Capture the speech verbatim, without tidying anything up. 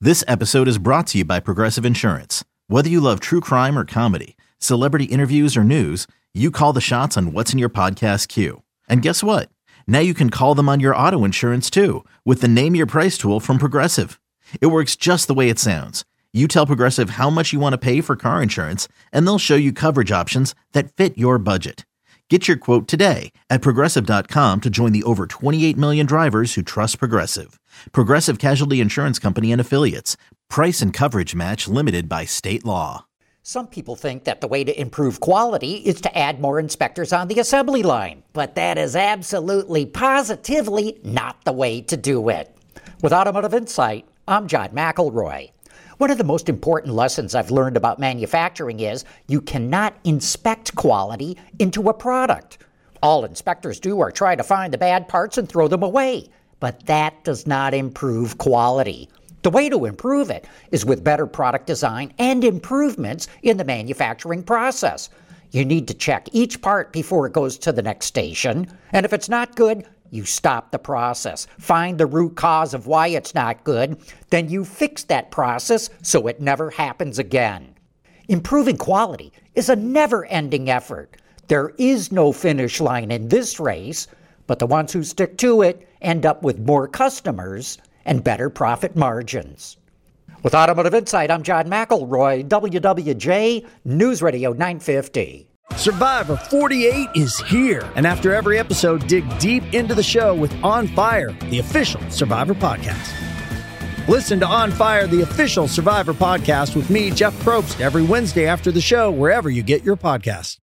This episode is brought to you by Progressive Insurance. Whether you love true crime or comedy, celebrity interviews or news, you call the shots on what's in your podcast queue. And guess what? Now you can call them on your auto insurance too with the Name Your Price tool from Progressive. It works just the way it sounds. You tell Progressive how much you want to pay for car insurance, and they'll show you coverage options that fit your budget. Get your quote today at Progressive dot com to join the over twenty-eight million drivers who trust Progressive. Progressive Casualty Insurance Company and Affiliates. Price and coverage match limited by state law. Some people think that the way to improve quality is to add more inspectors on the assembly line, but that is absolutely, positively not the way to do it. With Automotive Insight, I'm John McElroy. One of the most important lessons I've learned about manufacturing is you cannot inspect quality into a product. All inspectors do are try to find the bad parts and throw them away, but that does not improve quality. The way to improve it is with better product design and improvements in the manufacturing process. You need to check each part before it goes to the next station, and if it's not good, you stop the process, find the root cause of why it's not good, then you fix that process so it never happens again. Improving quality is a never-ending effort. There is no finish line in this race, but the ones who stick to it end up with more customers and better profit margins. With Automotive Insight, I'm John McElroy, W W J News Radio nine fifty. Survivor forty-eight is here, and after every episode, dig deep into the show with On Fire, the official Survivor podcast. Listen to On Fire, the official Survivor podcast with me, Jeff Probst, every Wednesday after the show, wherever you get your podcasts.